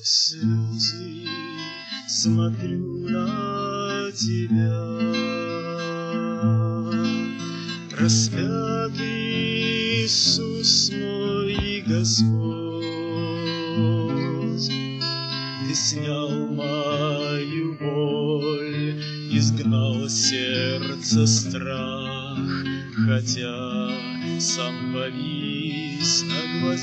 слезы смотрю на тебя, распятый Иисус мой Господь. Ты снял мою боль, изгнал сердце страх, хотя сам повис на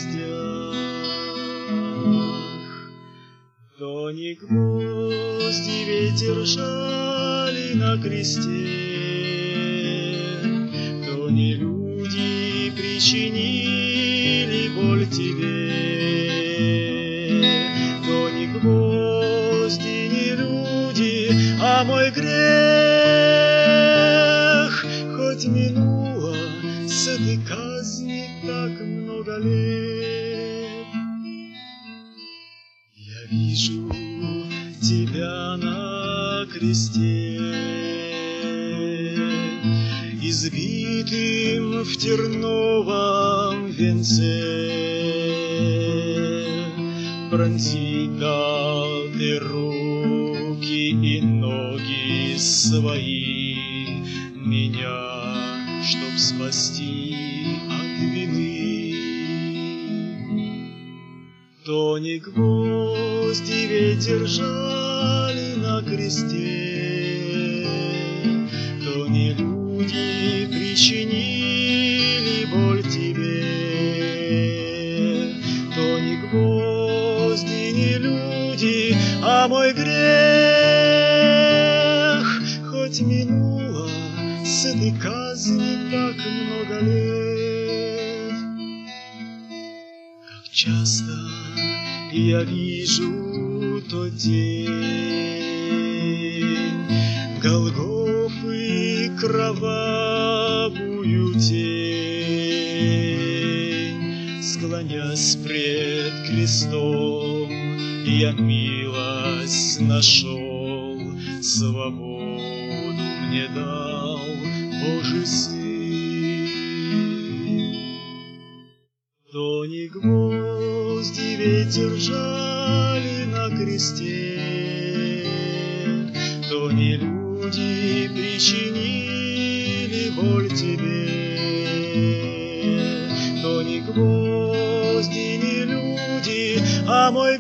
гвоздях. То не гвозди ведь держали на кресте, то не люди причинили боль тебе, то не гвозди, не люди, а мой грех. Хоть минуло с этой казни так много лет, я вижу тебя на кресте, избитым в терновом венце. Пронзить дал ты руки и ноги свои меня, чтоб спасти от вины. То не гвозди ведь держали на кресте, то не люди причинили боль тебе, то не гвозди, не люди, а мой грех. Хоть минуло с этой казни так много лет, как часто я вижу тот день Голгофы, кровавую тень. Склонясь пред крестом, я милость нашел, свободу мне дал Божий Сын. То не гвозди ведь держали на кресте, то не люди причинили боль тебе, то не гвозди, не люди, а мой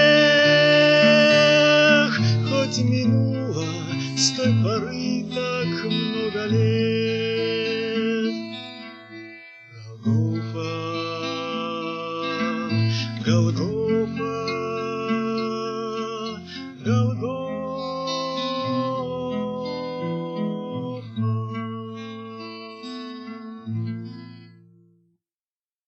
грех. Хоть минуло с той поры так много лет, Голгофа, Голгофа, Голгофа.